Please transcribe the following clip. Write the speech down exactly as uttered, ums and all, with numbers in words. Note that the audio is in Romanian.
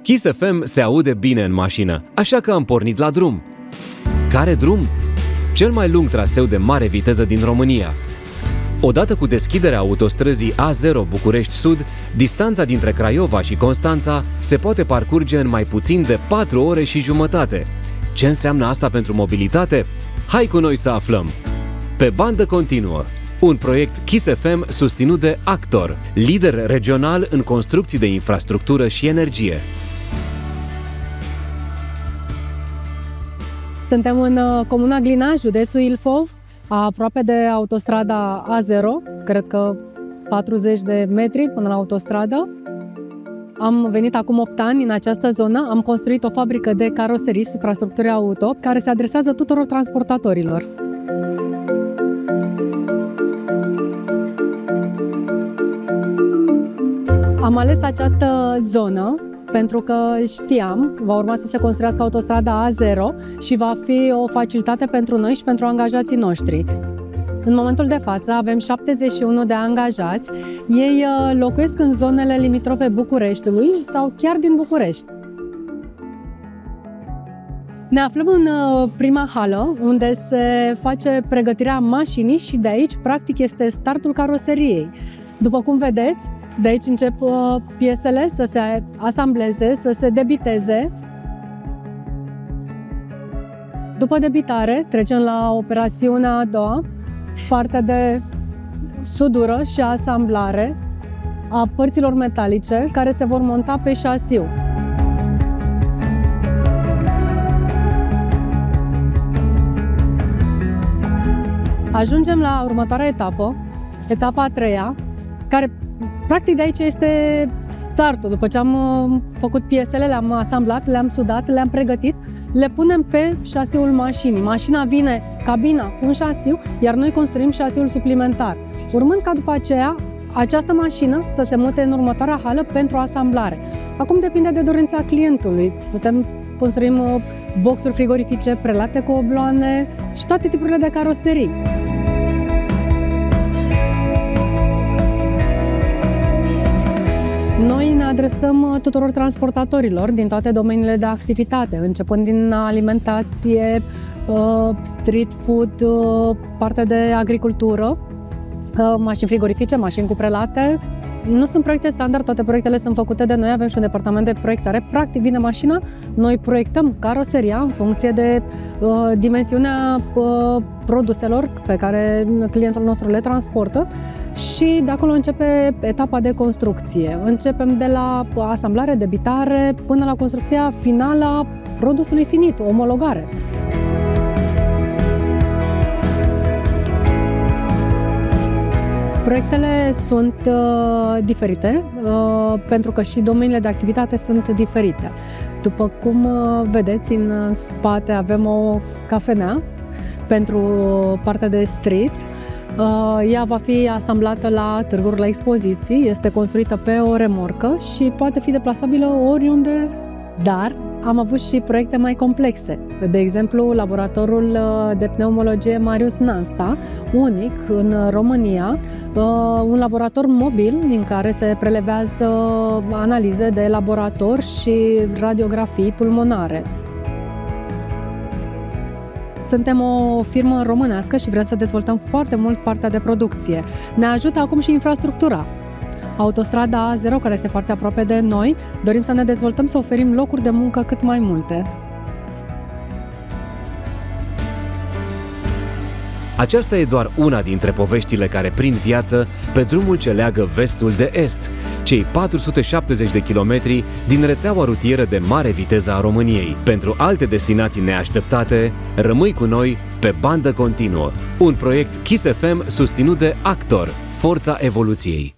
Kiss F M se aude bine în mașină, așa că am pornit la drum. Care drum? Cel mai lung traseu de mare viteză din România. Odată cu deschiderea autostrăzii A zero București Sud, distanța dintre Craiova și Constanța se poate parcurge în mai puțin de patru ore și jumătate. Ce înseamnă asta pentru mobilitate? Hai cu noi să aflăm! Pe bandă continuă, un proiect Kiss F M susținut de Actor, lider regional în construcții de infrastructură și energie. Suntem în comuna Glina, județul Ilfov, aproape de autostrada A zero, cred că patruzeci de metri până la autostradă. Am venit acum opt ani în această zonă, am construit o fabrică de caroserii, suprastructuri auto, care se adresează tuturor transportatorilor. Am ales această zonă pentru că știam că va urma să se construiască autostrada A zero și va fi o facilitate pentru noi și pentru angajații noștri. În momentul de față avem șaptezeci și unu de angajați, ei locuiesc în zonele limitrofe Bucureștiului sau chiar din București. Ne aflăm în prima hală, unde se face pregătirea mașinii și de aici, practic, este startul caroseriei. După cum vedeți, de aici încep piesele să se asambleze, să se debiteze. După debitare, trecem la operațiunea a doua, partea de sudură și asamblare a părților metalice care se vor monta pe șasiu. Ajungem la următoarea etapă, etapa a treia, care practic de aici este startul. După ce am făcut piesele, le-am asamblat, le-am sudat, le-am pregătit, le punem pe șasiul mașinii. Mașina vine, cabina cu un șasiu, iar noi construim șasiul suplimentar. Urmând ca după aceea această mașină să se mute în următoarea hală pentru asamblare. Acum depinde de dorința clientului. Putem construim boxuri frigorifice prelate cu obloane și toate tipurile de caroserii. Noi ne adresăm tuturor transportatorilor din toate domeniile de activitate, începând din alimentație, street food, partea de agricultură, mașini frigorifice, mașini cu prelate. Nu sunt proiecte standard, toate proiectele sunt făcute de noi, avem și un departament de proiectare. Practic vine mașina, noi proiectăm caroseria în funcție de uh, dimensiunea uh, produselor pe care clientul nostru le transportă și de acolo începe etapa de construcție. Începem de la asamblare, debitare, până la construcția finală a produsului finit, omologare. Proiectele sunt uh, diferite, uh, pentru că și domeniile de activitate sunt diferite. După cum uh, vedeți, în spate avem o cafenea pentru partea de street. Uh, ea va fi asamblată la târguri, la expoziții, este construită pe o remorcă și poate fi deplasabilă oriunde, dar am avut și proiecte mai complexe. De exemplu, laboratorul de pneumologie Marius Nasta, unic în România, un laborator mobil din care se prelevează analize de laborator și radiografii pulmonare. Suntem o firmă românească și vrem să dezvoltăm foarte mult partea de producție. Ne ajută acum și infrastructura. Autostrada A zero, care este foarte aproape de noi, dorim să ne dezvoltăm, să oferim locuri de muncă cât mai multe. Aceasta e doar una dintre poveștile care prind viață pe drumul ce leagă vestul de est, cei patru sute șaptezeci de kilometri din rețeaua rutieră de mare viteză a României. Pentru alte destinații neașteptate, rămâi cu noi pe bandă continuă. Un proiect Kiss F M susținut de Actor, forța evoluției.